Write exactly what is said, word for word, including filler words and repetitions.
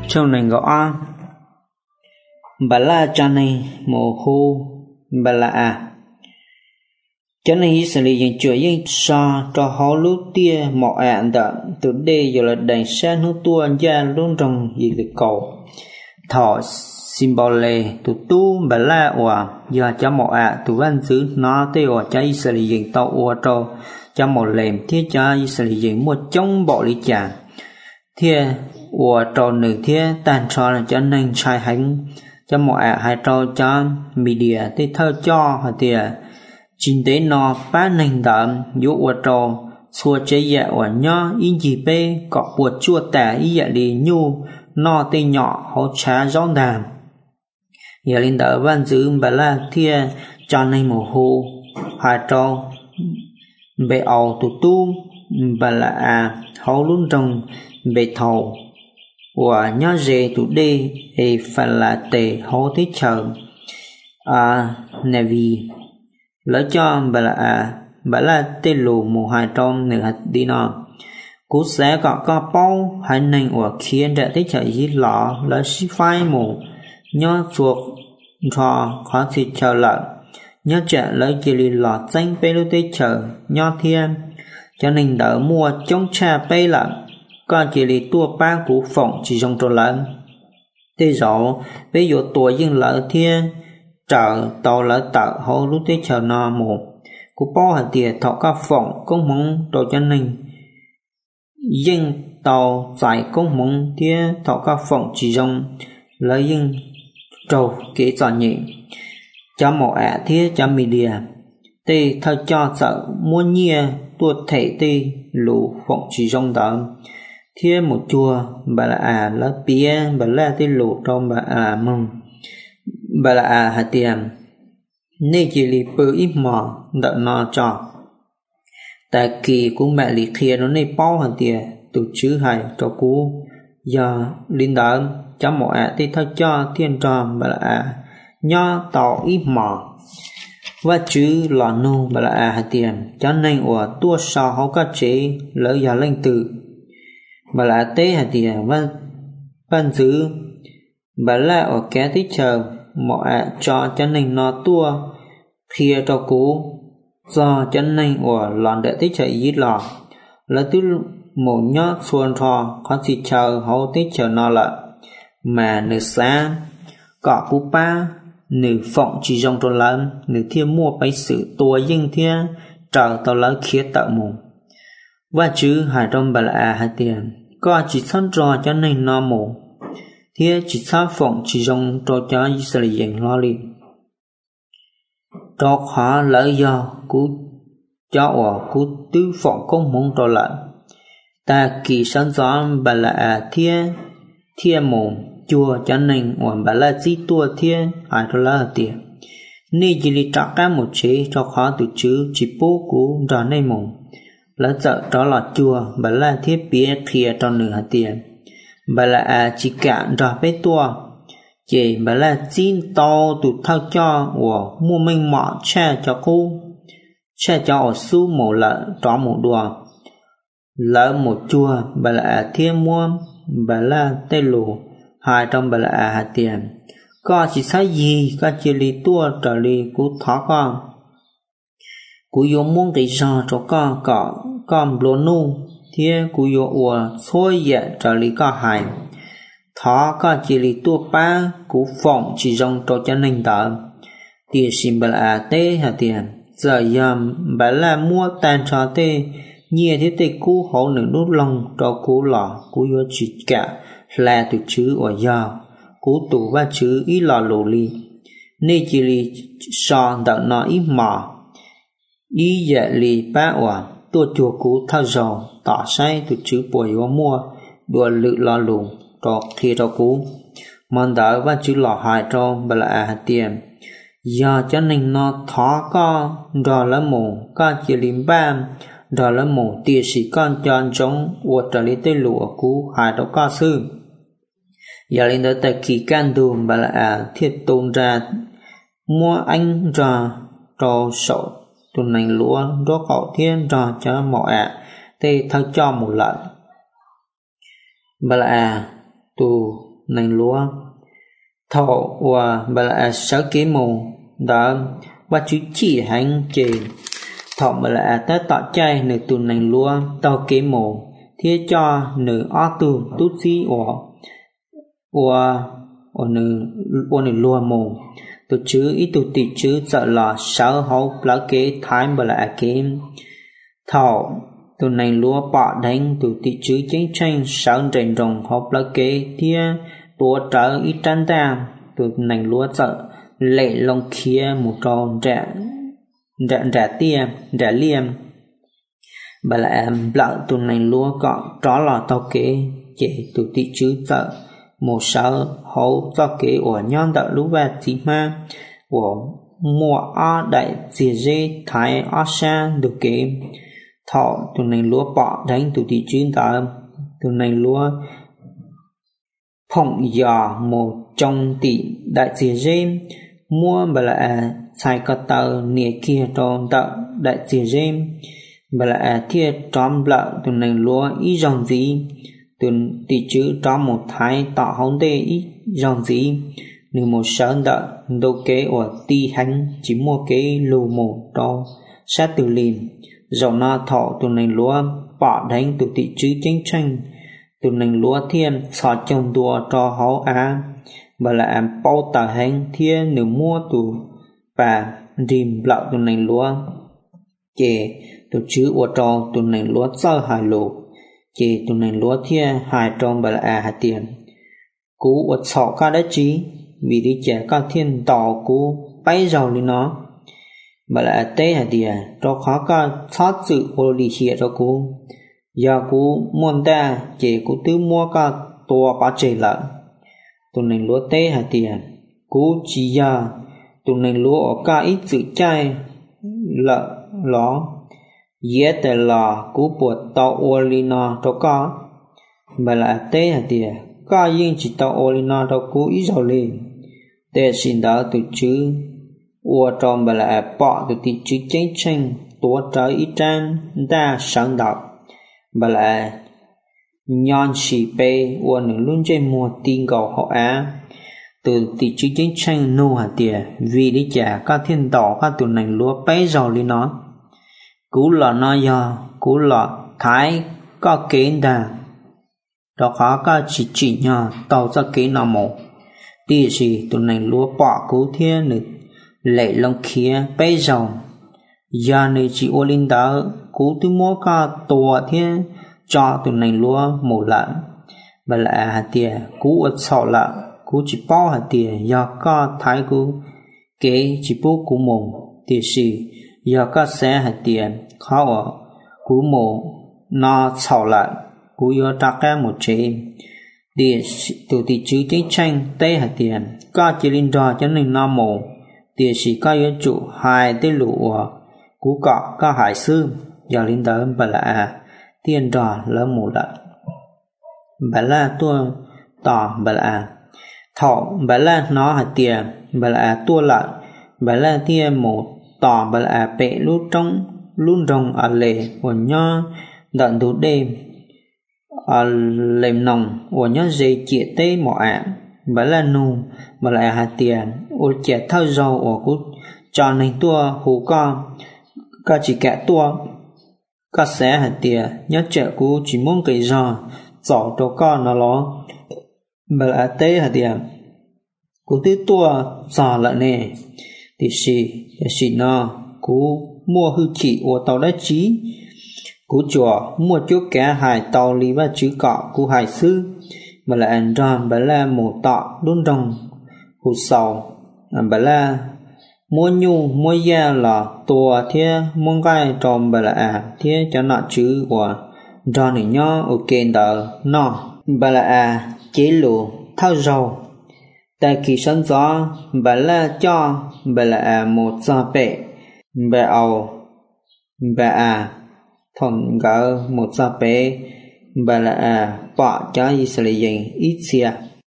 trong này gõ bà la cha này mồ hô bà la à cho nên Israel dân chúa dân sa cho họ lúc tia mọ ạn đợn từ đây giờ là đành xa nước tua ra luôn trong gì về cầu thọ symbole tu tu bà la hòa giờ cho mọ ạ tu văn giữ nó tê hòa cho Israel dân tàu hòa cho cho một lềm thiết cho Israel dân một trong bộ lý trả thiết hòa cho nữ thiết tàn cho là cho nên sai hành cho mọ ạ hai cho cho media tê thơ cho hoặc tìa chính tế nó bá nành đậm dụ hòa trò xua chế dạ hòa nhó in gì bê cọp buộc chua tả ý dạ lì nhu nó tê nhỏ hỗ trá gió đàm giờ linh đỡ văn giữ bà la thia cho nên mồ hô hai trò bê ầu tụ tu bà la à hỗ luôn trong bê thầu hòa nhó dê tụ đê ê phà là tê hỗ thế chờ à nè vì lỡ cho bà là à bà là tê lù mù hai trong nửa hạt đi nó cú sẽ có có bao hai nền ở kia để tới chợ gì lọ lỡ xí phai mù nhớ chuột cho khó xịt chờ lợn nhớ chợ lỡ chỉ lì lọ xanh bê lưu tới chợ nhớ thiên cho nên đỡ mua chống trà bê lợn còn chỉ lì tua ba củ phỏng chỉ trong trò lợn thế rõ ví dụ tuổi dân lỡ thiên chờ tàu lỡ tợ hô lúc tới chờ nó một của bao hạt tiền thọ các phòng công mong đồ cho nên dân tàu giải công mong thế thọ các phòng chỉ trong lấy dân trầu kỹ trò nhị cho một ạ thế cho media tê thơ cho sợ mua nhia tuột thể tê lũ phòng chỉ trong đó thế một chùa bà là à lá bia bà là tê lũ trong bà à mong bà là à hạt tiền nên chỉ lì bự ít mò đợi nó cho tại kỳ của mẹ lì kia nó nên bao hạt tiền từ chữ hay cho cú giờ linh đỡ cho mọi ạ thì thôi cho thiên tròn bà là à nho tàu ít mò và chữ lò nô bà là à hạt tiền cho nên ở tua sò hậu các chế lỡ giờ lên từ bà là tế hạt tiền và ban giữ bà là ở cái tí chờ mọi ạ cho cho nên nó tua kia cho cú do cho nên ở lòn đợi tích chạy ít lò là từ một nhót xuân thò có gì chờ hậu tích chờ nó lại mà nửa xa cọ cú ba nửa phộng chỉ trong tròn lớn nửa thiên mua bấy sự tua dân thiên chờ tao lấy khía tạo mù và chứ hai trong bà là hai tiền có chỉ sẵn trò cho nên nó mù thế chỉ sao phụng chỉ trong trò cho Israel lo li trò khó lợi do cú cho ở cú tư phụng công muốn trò lợn ta kỳ sẵn gió bà là thiên thiên mồm chùa cho nên ngoài bà là gì tua thiên ai trò là tiền nên chỉ li trả cả một chế cho khó từ chữ chỉ bố cú trò này mồm là sợ trò là chùa bà là thiết bia kia trò nửa hạt tiền bà là à chỉ cạn rồi bế tua chỉ bà là xin to tụt thao cho của mua mình mọ che cho cô che cho ở su một lợ trò một đùa lỡ một chua bà là à thiên mua bà là tê lù hai trong bà là à hạt tiền có chỉ sai gì có chỉ li tua trở li cú thó con cú yếu muốn cái gì cho con có con lúa nu thiên cú yếu ủa xôi dẹ trở li có hài thó có chỉ li tua ba cú phỏng chỉ trong trò cho nên tờ tiền xin bà là tê hạt tiền giờ yam bà là mua tàn cho tê nhiều thế tê cú hậu nửa nút lòng cho cú lọ cú yếu chỉ cả là từ chữ ở giờ cú tủ và chữ ý lò lù li nên chỉ li son đợt nó ít mò ý dạ li ba ở tua chùa cú thao dầu tỏ say từ chữ bồi yếu mua đùa lự lò lù cho khi cho cú mòn đỡ và chữ lò hại cho bà là hạt tiền giờ cho nên nó thó co rồi là mù có chỉ lim ba rồi là mù tiền sĩ con chọn giống uất trở lý tê lụa cú hại cho co sư giờ lên đó tại kỳ can đùm bà là thiết tôn ra mua anh ra cho sổ tuần này lúa đó cậu thiên ra cho mọi ạ tê thao cho một lần bà là tu nành lúa thọ và bà là sáu kế mù đó và chú chỉ hành chê thọ bà là tới tọ chay nửa tù nành lúa tao kế mù thiết cho nửa ó tù tút xí của của của nửa của nửa lúa mù tụ chứ ít tụ tỷ chứ sợ là sáu hậu lá kế thái bà là kế thọ tụ nành lúa bỏ đánh tụ tỷ chứ chiến tranh sáu rèn rồng hậu lá kế thiết tua trở ít trăn ta tụ nành lúa sợ lệ lông kia một tròn rẻ rẻ rẻ tia rẻ liêm bà là em lợ tụ nành lúa cọ tró lò tao kế chế tụ tỷ chứ sợ một sáu hậu do kế của nhon đạo lũ và tí ma của mùa o đại dìa dê thái o sa được kế thọ tụ nành lúa bỏ đánh tụ tỷ chứ ta tụ nành lúa phong giò một trong tỷ đại dìa dê mua bà là sai có tờ nịa kia tròn tạo đại dìa dê bà là thiết tróm lợ tụ nành lúa ý dòng gì tụ tỷ chứ tróm một thái tọ hông tê ý dòng gì nếu một sơn đợi đô kế của ti hành chỉ mua kế lù một đó sát từ liền dầu na thọ tụ nành lúa bỏ đánh tụ tỷ chứ chiến tranh tụ nành lúa thiên sọ chồng đùa cho hấu á và là em bao tờ hành thiên nếu mua tụ và rìm lợ tụ nành lúa chê tụ chứ của trò tụ nành lúa sơ hài lù chê tụ nành lúa thiên hài trong và là à hạt tiền cú của sọ ca đất trí vì đi trẻ ca thiên tỏ cú bay giàu lên nó và là tê hạt tiền cho khó ca thoát sự của lý hiện cho cú giờ cú muốn ta chê cú tư mua ca tùa bá chê lợn tụ nành lúa tê hạt tiền cú chỉ giờ tụ nành lúa ở ca ít sự chai lợn ló dễ tệ là cú buộc tàu ô li nó cho có và là tê hạt tiền ca yên chỉ tàu ô li nó cho cú ít giàu lên tê xin đó từ chứ ua tròn và là bỏ từ tỷ chứ chiến tranh tua trái ít trang đa sáng đạo và là nhon xì bê ua nửa luôn trên mùa tin cầu họ á từ tỷ chứ chiến tranh nô hạt tiền vì đi trả các thiên tỏ các tụ nành lúa bé giàu lên nó cú là nó do cú là thái có kế đà đó khó có chỉ chỉ nhỏ tàu ra kế nào mổ tỷ gì tụ nành lúa bỏ cú thiên nữ lệ lông kia bé giàu giờ này chỉ ô linh đó cú tư mua cả tổ thiên cho tụ nành lúa mổ lợn và là hạt tiền cú ớt sọ lợn cú chỉ bao hạt tiền do có thái cú kế chỉ bố cú mồm tỷ gì giờ có xe hạt tiền khó ở cú mổ nó sọ lợn cú yo trắc ra một chế tỷ tụ tỷ chứ chiến tranh tê hạt tiền có chỉ linh trò cho nên nó mổ tỷ sĩ có yếu chủ hai tê lụ cú cọ có hải sư giờ linh tới bà là tiền trò lỡ mù lợn bà là tua tỏ bà là thọ bà là nó hạt tiền bà là tua lợn bà là tiền một tỏ bà là bệ lút trong luôn rồng ở lề của nho đợn đủ đêm ở lềm nồng của nho dây chia tê mỏ ảm bà là nù bà là hạt tiền ô trẻ thao dầu của cú cho nên tua hú con có chỉ kẻ tua có sẽ hạt tiền nhớ trẻ cú chỉ muốn cái giò giỏ cho con nó lo bà là tê hạt tiền cú tư tua giò lại nè thì xì xì nó cú mua hư chỉ của tàu đất trí cú chùa mua chỗ kẻ hải tàu lý và chữ cọ cú hải sư bà là anh tròn bà là mổ tọ đun rồng hụt sầu bà là mua nhu mua da là tua thế mong gai tròn bà là à thế cho nọ chữ của tròn này nhó ở kênh tờ nọ bà là à chế lù thao dầu tại kỳ sân gió bà là cho bà là à một giò bệ bà ầu bà à thòng gỡ một giò bệ bà là à bỏ cho Israel ít xìa